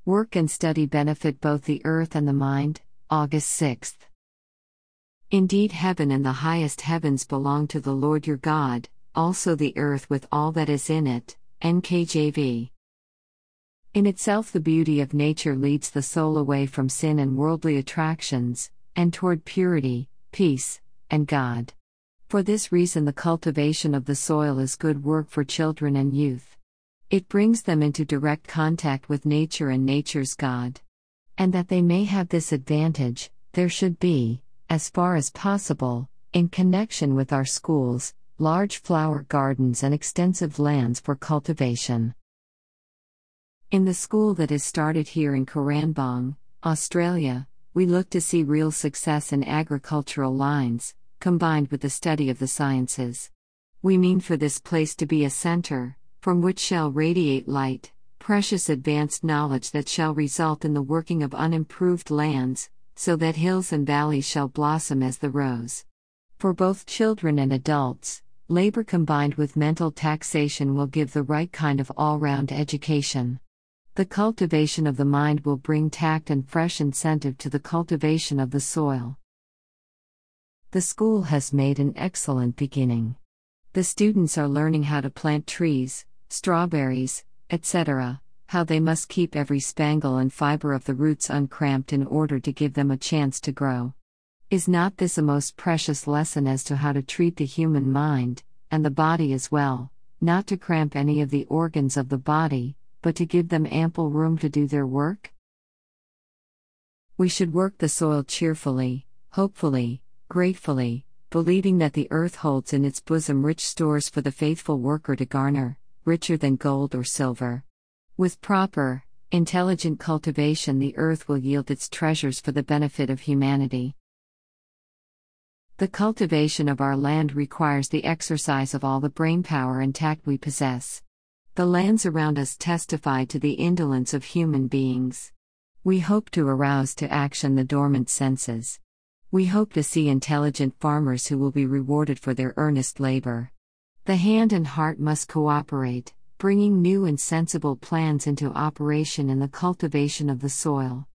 Work and study benefit both the earth and the mind. August 6. Indeed, heaven and the highest heavens belong to the Lord your God, also the earth with all that is in it. NKJV. In itself, the beauty of nature leads the soul away from sin and worldly attractions, and toward purity, peace, and God. For this reason, the cultivation of the soil is good work for children and youth. It brings them into direct contact with nature and nature's God. And that they may have this advantage, there should be, as far as possible, in connection with our schools, large flower gardens and extensive lands for cultivation. In the school that is started here in Koranbong, Australia, we look to see real success in agricultural lines, combined with the study of the sciences. We mean for this place to be a center, from which shall radiate light, precious advanced knowledge that shall result in the working of unimproved lands, so that hills and valleys shall blossom as the rose. For both children and adults, labor combined with mental taxation will give the right kind of all-round education. The cultivation of the mind will bring tact and fresh incentive to the cultivation of the soil. The school has made an excellent beginning. The students are learning how to plant trees, strawberries, etc., how they must keep every spangle and fiber of the roots uncramped in order to give them a chance to grow. Is not this a most precious lesson as to how to treat the human mind, and the body as well, not to cramp any of the organs of the body, but to give them ample room to do their work? We should work the soil cheerfully, hopefully, gratefully, believing that the earth holds in its bosom rich stores for the faithful worker to garner, richer than gold or silver. With proper, intelligent cultivation, the earth will yield its treasures for the benefit of humanity. The cultivation of our land requires the exercise of all the brainpower and tact we possess. The lands around us testify to the indolence of human beings. We hope to arouse to action the dormant senses. We hope to see intelligent farmers who will be rewarded for their earnest labor. The hand and heart must cooperate, bringing new and sensible plans into operation in the cultivation of the soil.